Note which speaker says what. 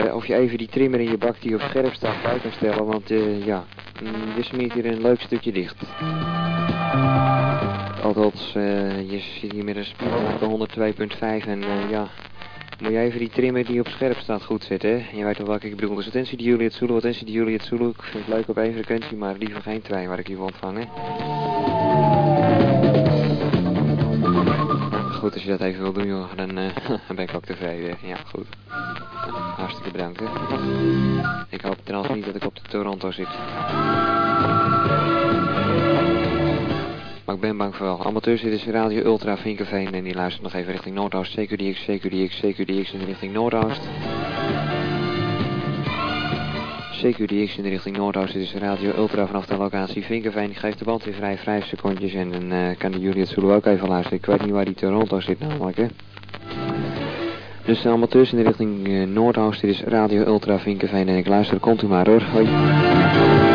Speaker 1: Of je even die trimmer in je bak die op scherp staat bij kan stellen, want ja, je smeert hier een leuk stukje dicht. Althans, je zit hier met een spiegel 102.5 en ja, moet je even die trimmer die op scherp staat goed zetten, hè? Je weet wel welke ik bedoel. Dus attentie die Juliet Zulu, attentie die Juliet Zulu. Ik vind het leuk op één frequentie, maar liever geen twee waar ik hier wil ontvangen. Goed, als je dat even wil doen, joh, dan ben ik ook tevreden. Ja, goed. Hartstikke bedankt, hè. Ik hoop trouwens niet dat ik op de Toronto zit. Maar ik ben bang voor wel. Amateurs, dit is Radio Ultra Vinkenveen en die luistert nog even richting Noordoost. CQDX, CQDX, CQDX in de richting Noordoost. CQDX in de richting Noordoost. Dit is Radio Ultra vanaf de locatie Vinkenveen. Ik geef de band weer vrij, 5 secondjes en dan kan de Juliet Zulu ook even luisteren. Ik weet niet waar die Toronto zit namelijk, hè. Dus de amateurs in de richting Noordoost. Dit is Radio Ultra Vinkenveen en ik luister. Komt u maar hoor. Hoi.